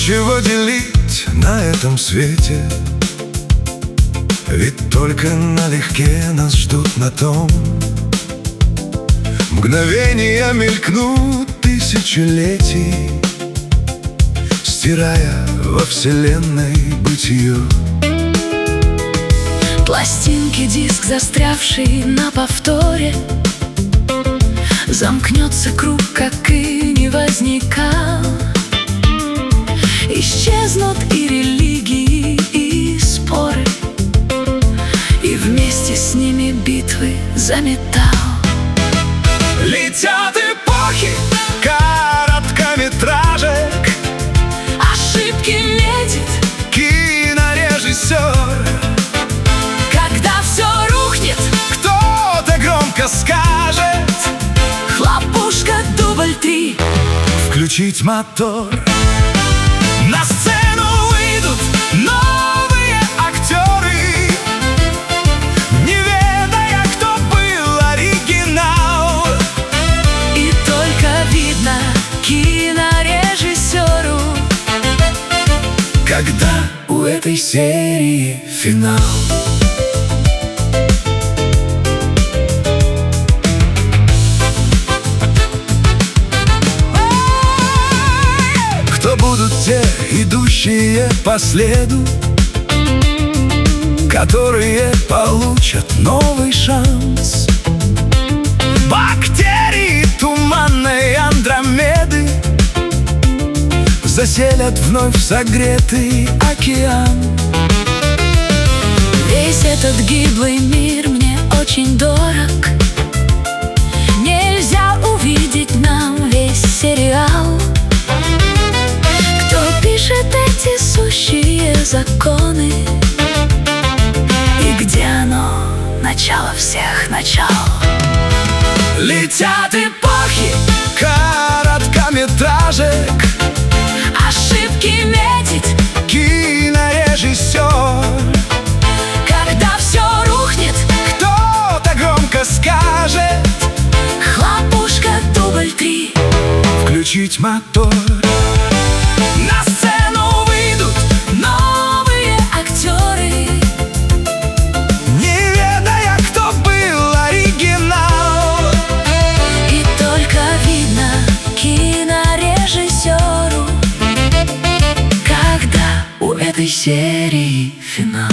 Нечего делить на этом свете, ведь только налегке нас ждут на том. Мгновения мелькнут тысячелетий, стирая во вселенной бытие. Пластинки, диск, застрявший на повторе, замкнется круг, как и не возникал. Исчезнут и религии, и споры, и вместе с ними битвы за металл. Летят эпохи короткометражек, Ошибки медит кинорежиссер. когда все рухнет, Кто-то громко скажет: хлопушка, дубль 3. включить мотор. На сцену выйдут новые актеры, не ведая, кто был оригинал. И только видно кинорежиссеру, Когда у этой серии финал. Кто будут те, идущие по следу, которые получат новый шанс? Бактерии туманной Андромеды заселят вновь согретый океан. весь этот гиблый мир мне очень дорог. Нельзя увидеть нам весь сериал. Кто пишет эти сущие законы? И где оно, начало всех начал? Летят эпохи короткометражек, Ошибки медит, кинорежиссер. когда все рухнет, Кто-то громко скажет: хлопушка, дубль 3. включить мотор. На сцену выйдут Новые актеры, не ведая, кто был оригинал. и только видно кинорежиссеру, когда у этой серии финал.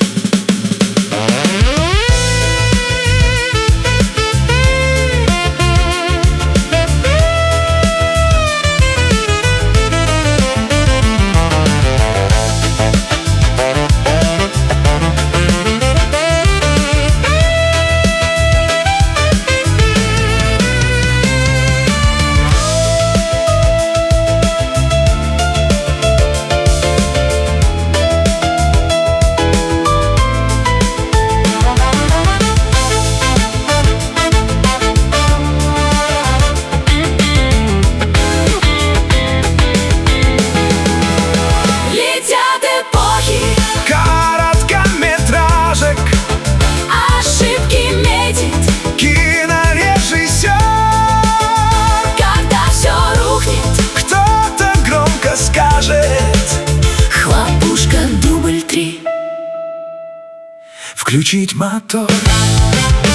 Летят эпохи, короткометражек, ошибки медит, кинорежиссер. когда все рухнет, Кто-то громко скажет: хлопушка, дубль 3. включить мотор.